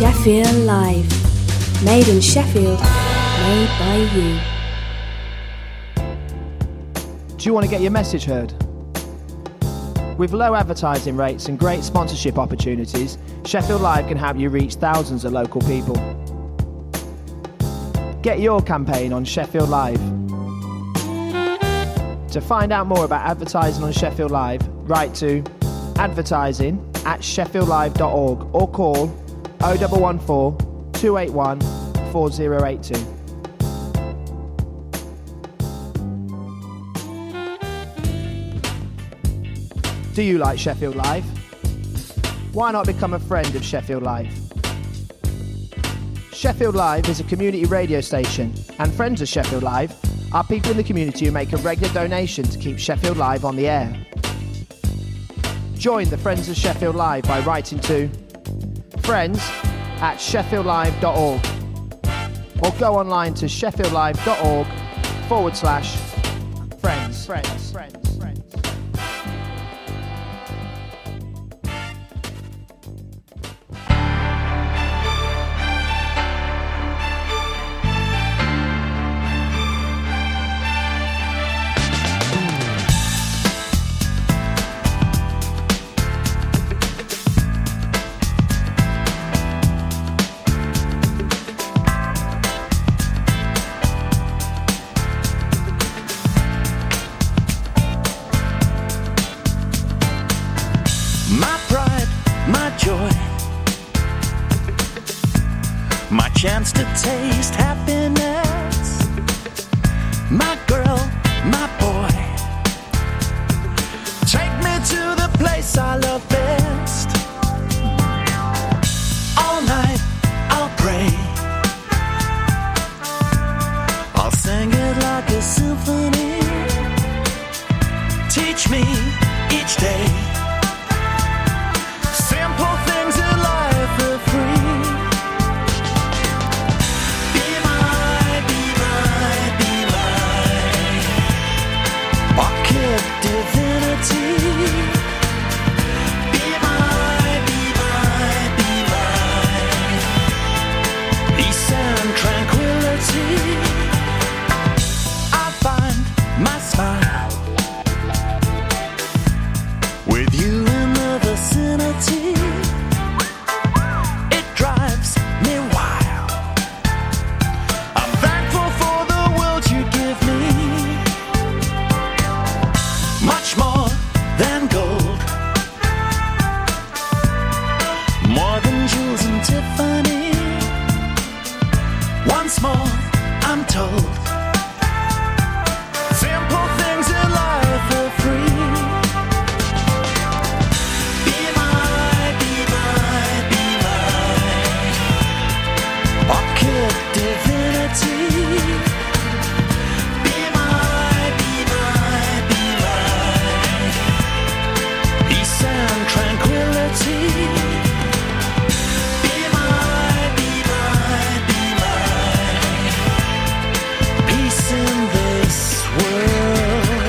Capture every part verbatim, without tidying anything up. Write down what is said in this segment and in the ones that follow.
Sheffield Live. Made in Sheffield, made by you. Do you want to get your message heard? With low advertising rates and great sponsorship opportunities, Sheffield Live can help you reach thousands of local people. Get your campaign on Sheffield Live. To find out more about advertising on Sheffield Live, write to advertising at sheffield live dot org or call oh one one four, two eight one, four oh eight two. Do you like Sheffield Live? Why not become a friend of Sheffield Live? Sheffield Live is a community radio station, and friends of Sheffield Live are people in the community who make a regular donation to keep Sheffield Live on the air. Join the Friends of Sheffield Live by writing to friends at sheffield live dot org or go online to sheffield live dot org forward slash friends. Friends. Friends. Chance to taste happiness, my girl, my boy. Take me to the place I love best. All night I'll pray, I'll sing it like a symphony. Teach me each day simple things in life are free. Divinity, be my, be my, be my peace and tranquility. I find my smile with you in the vicinity. It drives me wild. I'm thankful for the world you give me. Much more than gold, more than jewels and Tiffany. Once more, I'm told, simple things in life are free. Be my, be my, be my pocket divinity. And tranquility. Be my, be my, be my peace in this world.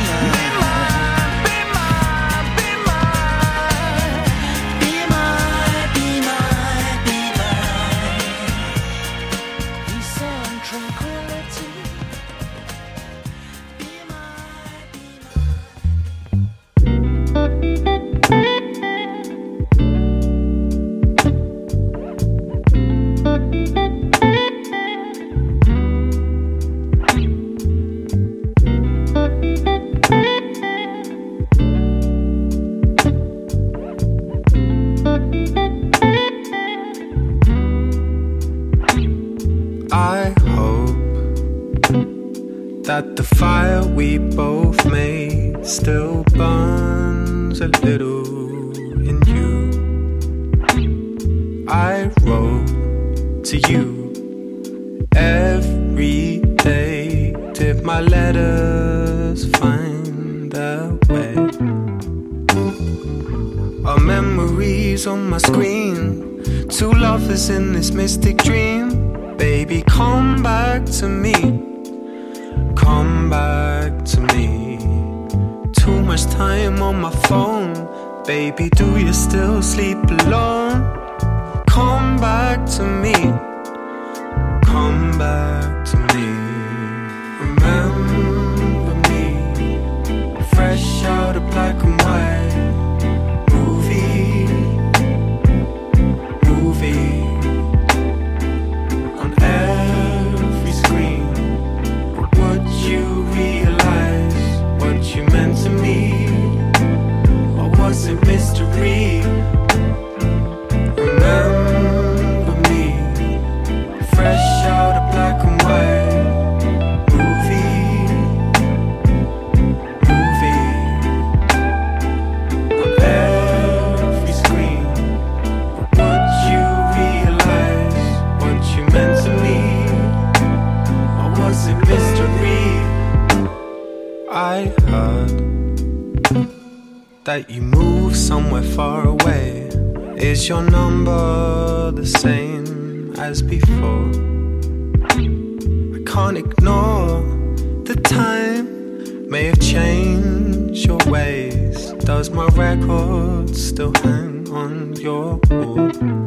Be my that the fire we both made still burns a little in you. I wrote to you every day. Did my letters find their way? Our memories on my screen, two lovers in this mystic dream. Baby, come back to me, come back to me. Too much time on my phone. Baby, do you still sleep alone? Come back to me, come back to me. Remember me, fresh out of black and white. Movie, movie on every screen. But would you realize what you meant to me? Or was it mystery? Remember me, fresh out of black and white. Movie, movie on every screen. But would you realize what you meant to me? Or was it mystery? I heard that you moved somewhere far away. Is your number the same as before? I can't ignore the time may have changed your ways. Does my record still hang on your wall?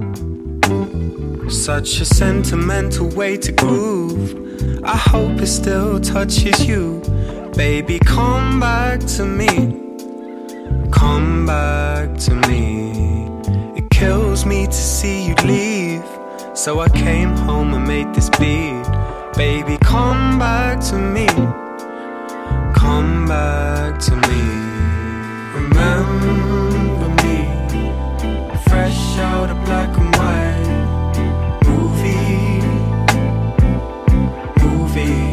Such a sentimental way to groove. I hope it still touches you. Baby, come back to me, come back to me. It kills me to see you leave, so I came home and made this beat. Baby, come back to me, come back to me. Remember me, fresh out of black and white. Movie, movie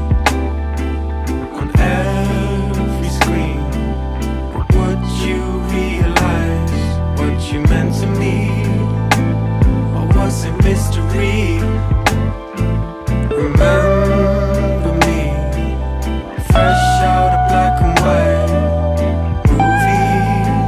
on every screen. But would you realize what you meant to me? Or was it mystery? Remember me, fresh out of black and white. Movie,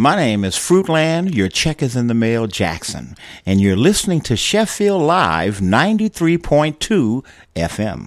My name is Fruitland, your check is in the mail, Jackson, and you're listening to Sheffield Live ninety-three point two F M.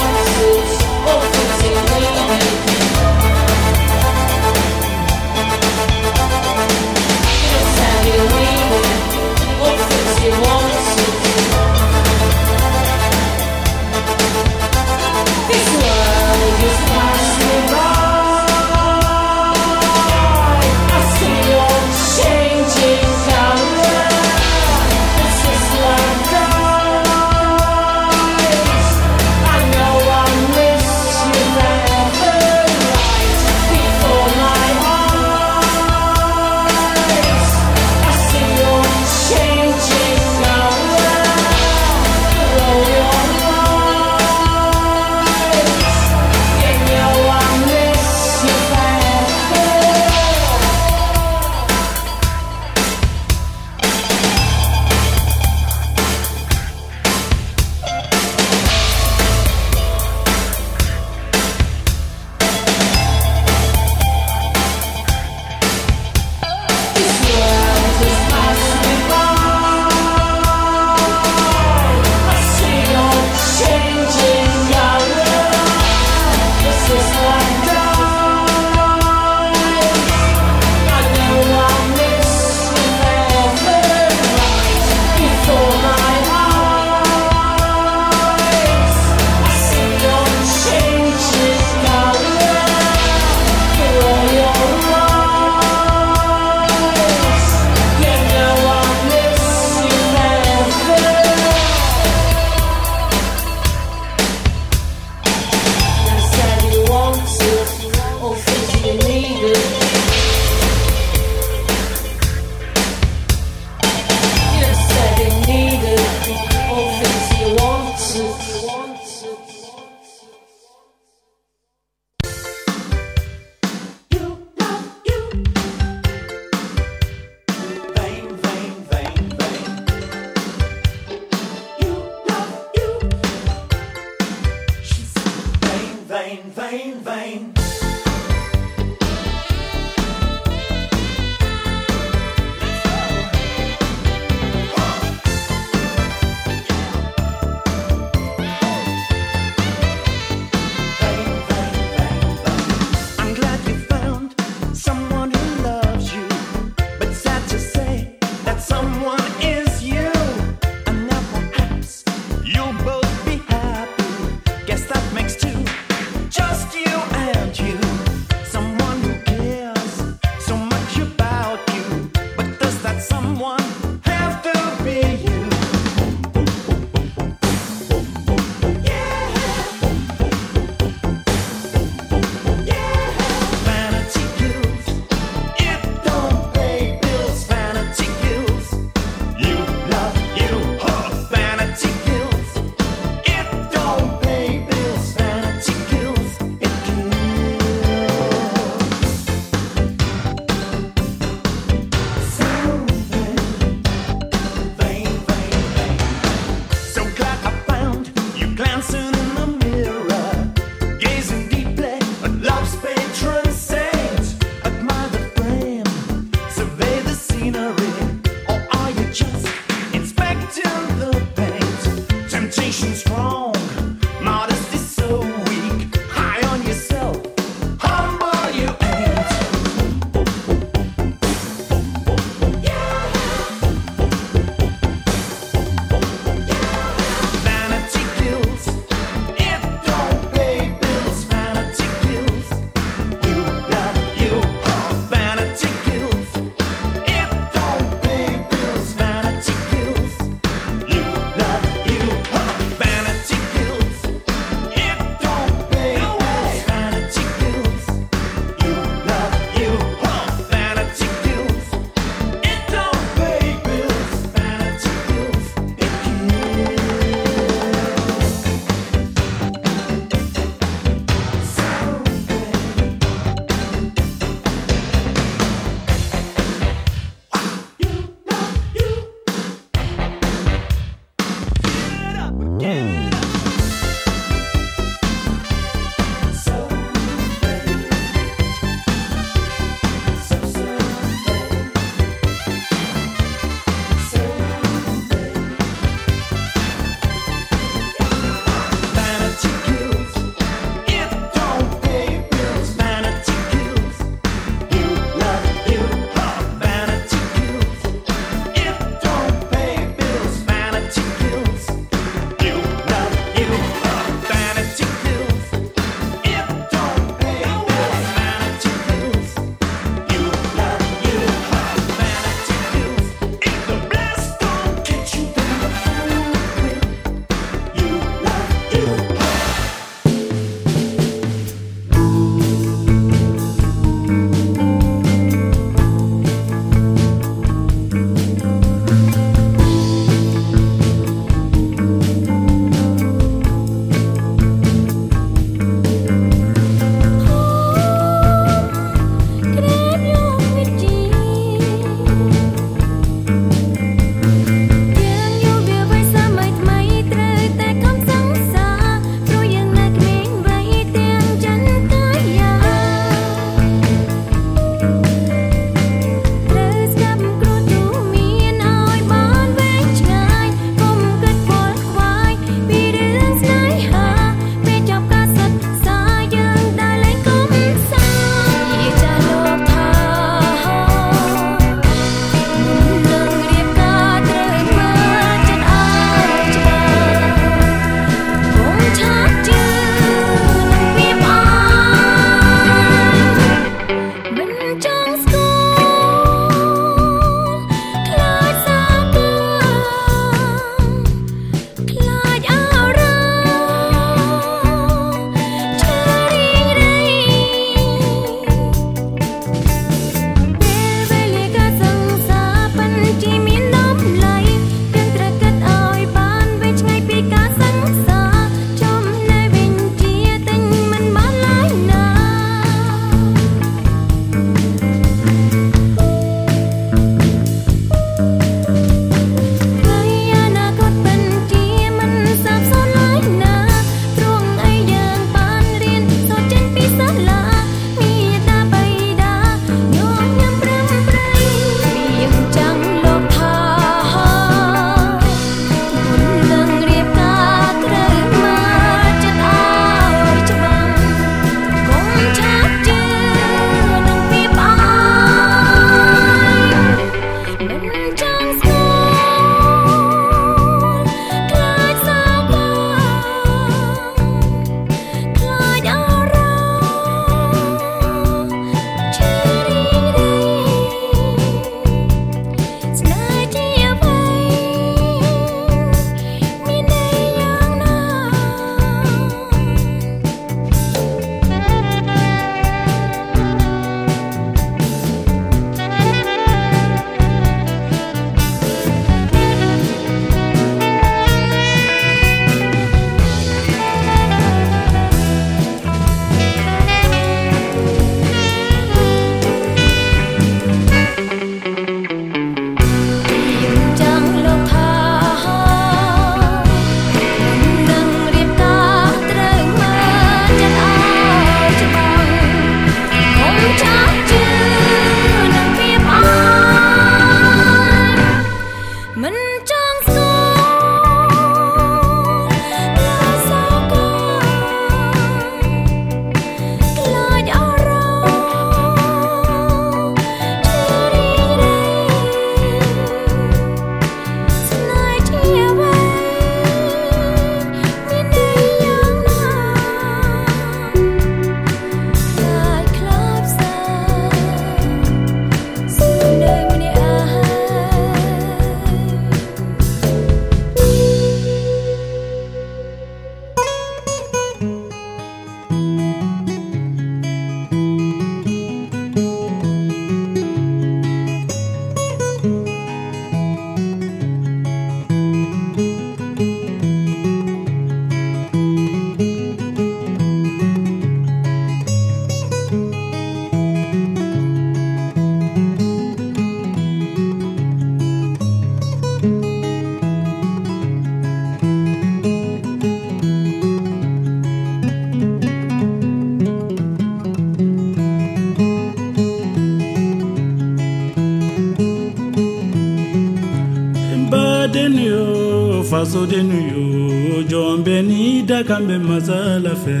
denyo faso denyo jombe ni dakambe mazala fe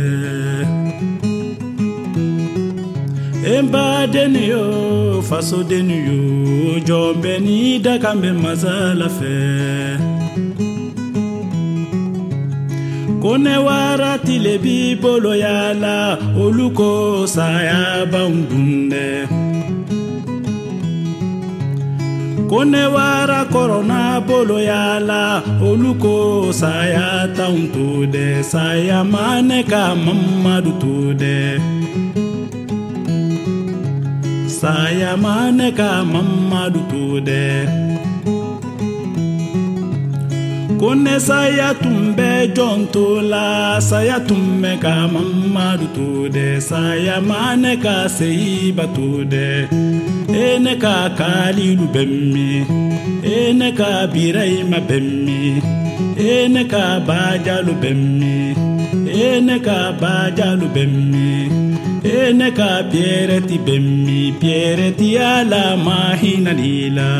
Emba denyo faso denyo jombe ni dakambe mazala fe Kone warati le bibolo yala oluko saya baundunde Kone wara corona bolo yala oluko saya tauntude saya maneka mamadu tude Saya maneka mamadu tude Kone saya tumbe jontola saya tumme ka mamadu tude saya maneka seiba tude ene ka kalilu bemmi ene ka biraima bemmi ene ka bajalu bemmi ene ka bajalu bemmi ene ka piereti bemmi piereti ala mahina lila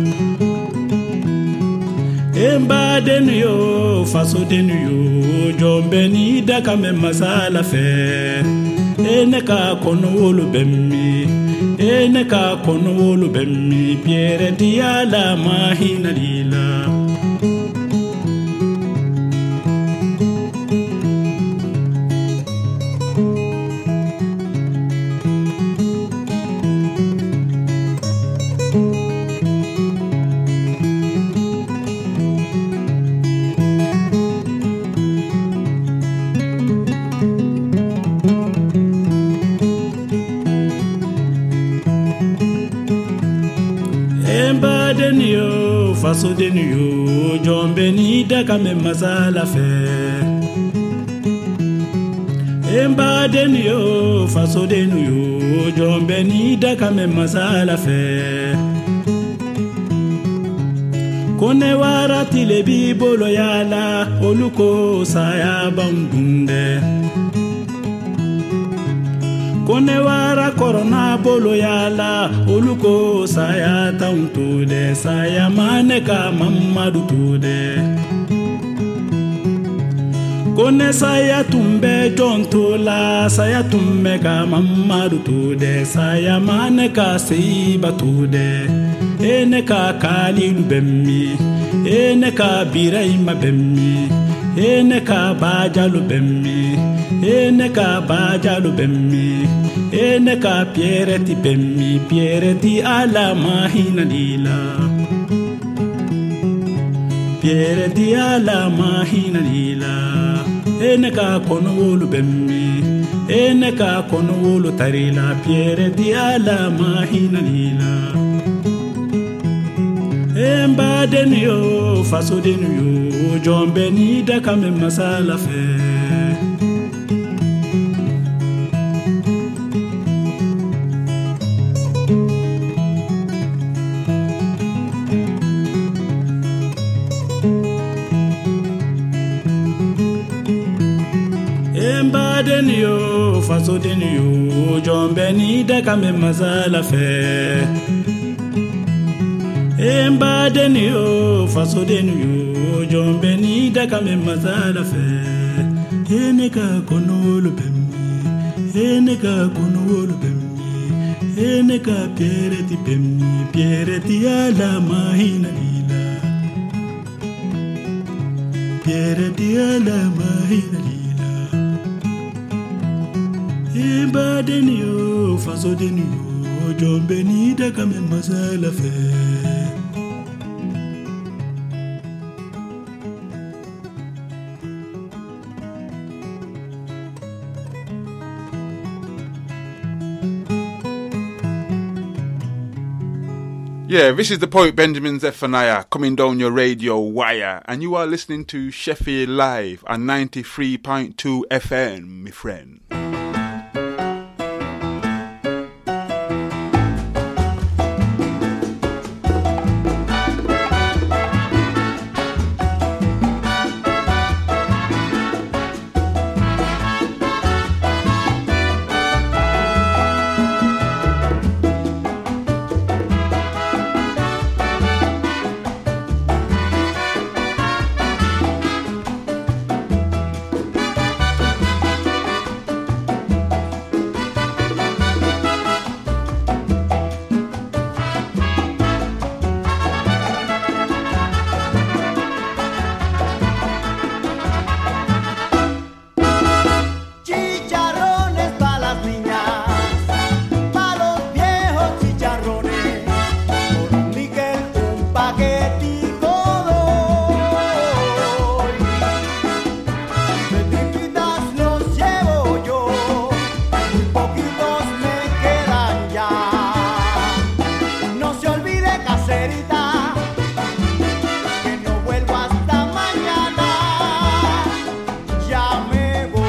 Emba denyo faso denyo jombe ni dakame masala fe ene ka kono wolu bemmi ene ka kono wolu bemmi piere diala mahina lila faso denyo jombe ni dakame masala fe Emba denyo faso denyo jombe ni dakame masala fe Kone warati le bibolo yala oluko saya baundunde Kone wara corona bolo yala oluko saya tauntude saya maneka mamadu tude Kone saya tumbe jontola saya tumme ka mamadu tude saya maneka seiba tude ene ka kalilu bemmi ene ka biraima bemmi ene ka bajalu bemmi ene ka bajalu bemmi ene ka piereti bemmi piereti ala mahina lila piereti ala mahina lila ene ka kono wolu bemmi ene ka kono wolu tarila piereti ala mahina lila Emba denyo faso denyo jombe ni dakame masala fe Emba denyo faso denyo jombe ni dakame masala fe Emba denyo faso denyo jombe ni dakame masala fe ene ka kono wolu bemmi ene ka kono wolu bemmi ene ka piereti bemmi piereti ala mahina lila piereti ala mahina lila Emba denyo faso denyo jombe ni dakame masala fe Yeah, this is the poet Benjamin Zephaniah coming down your radio wire, and you are listening to Sheffield Live on ninety-three point two F M, my friend. verita, que no vuelvo hasta mañana, ya me voy.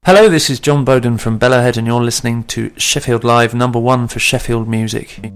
Hello, this is John Bowden from Bellowhead, and you're listening to Sheffield Live, number one for Sheffield music.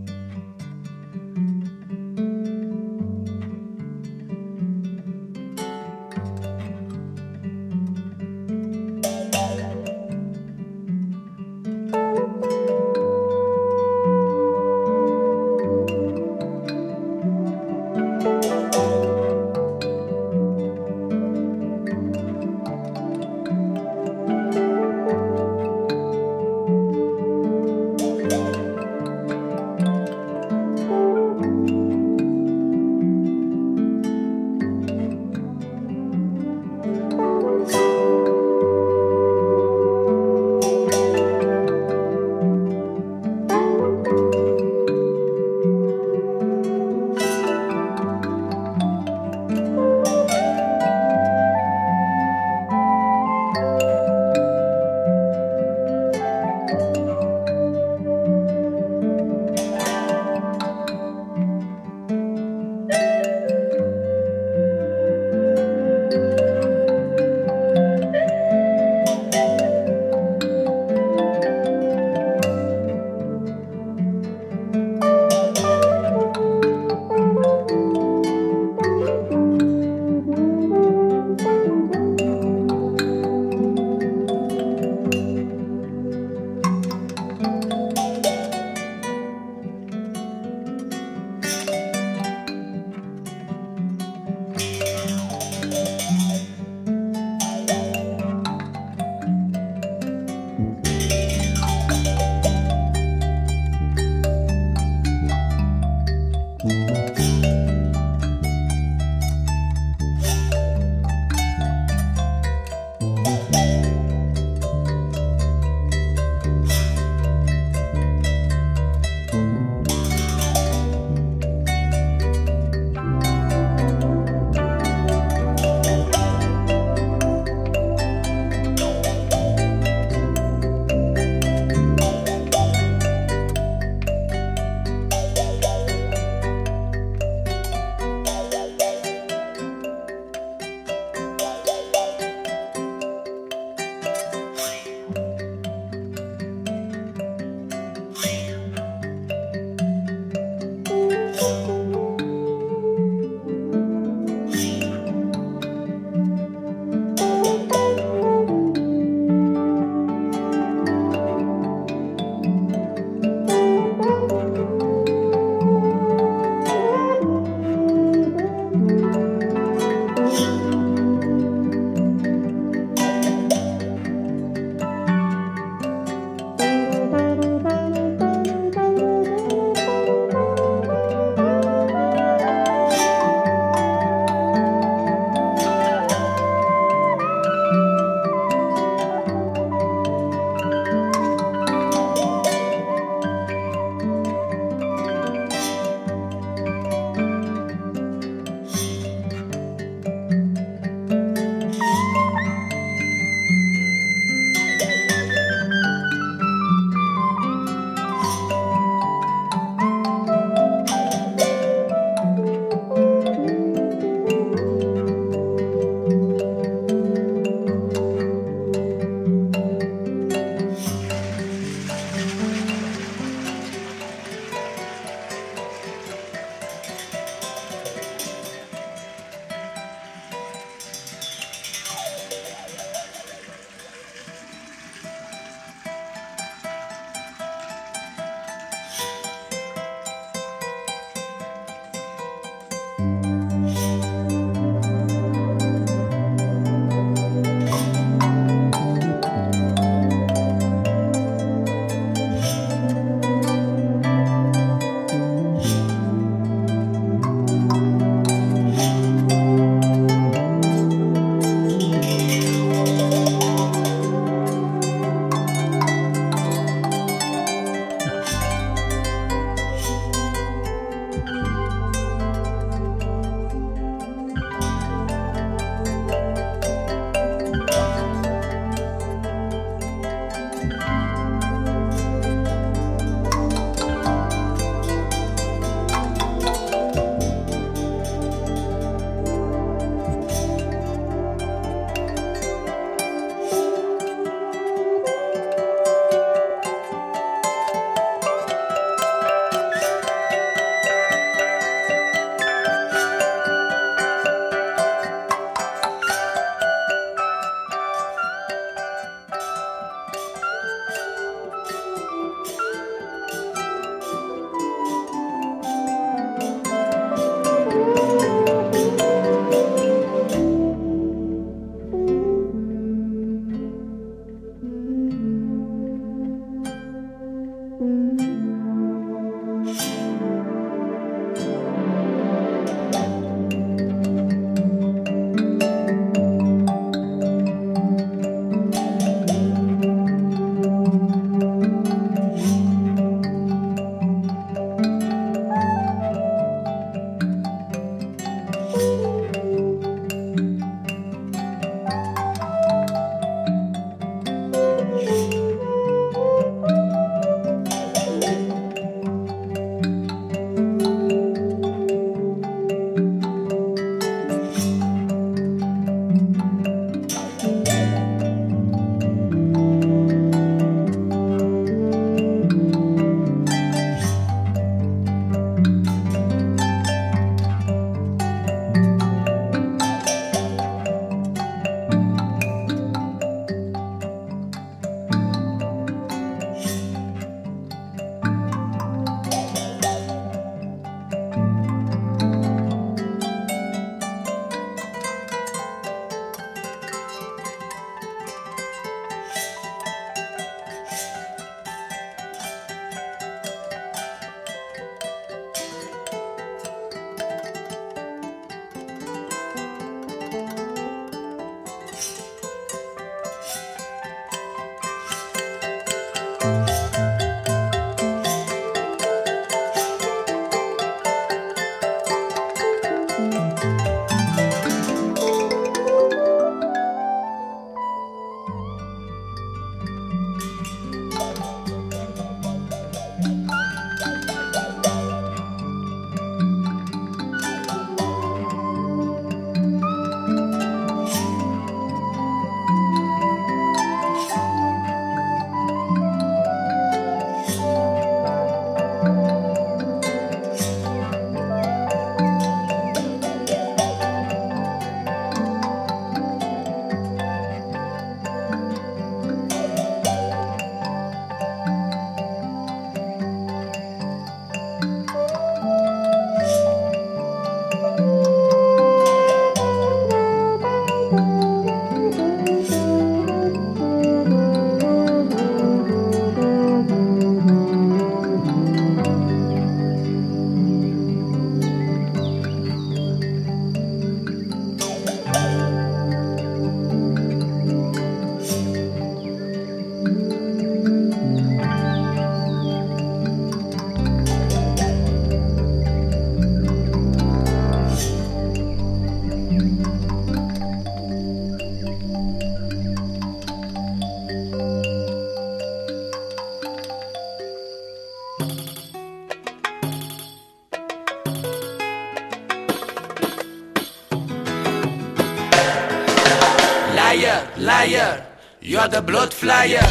Liar, liar, you're the blood flyer.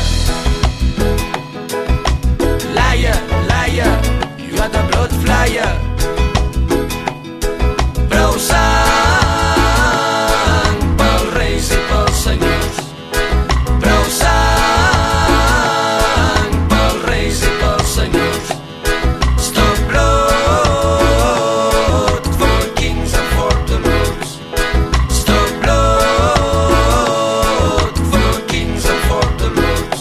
Liar, liar, you're the blood flyer. Prou sang pels reis i pels senyors. Prou sang pels reis i pels senyors. Stop blood for kings and for the lords. Stop blood for kings and for the lords.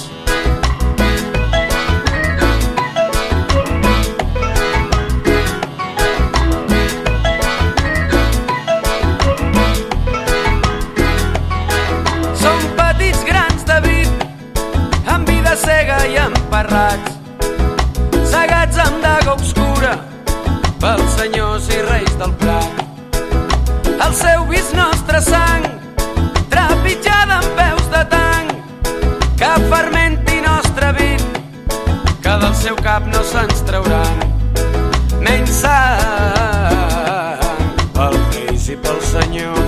Som petits grans de vi, amb vida cega i emparrats, cegats amb daga obscura pels senyors i reis del prat. El seu vis nostre sang, trepitjada amb peus de tanc, que fermenti nostre vi, que del seu cap no se'ns trauran. Menys sang pels reis i pels senyors.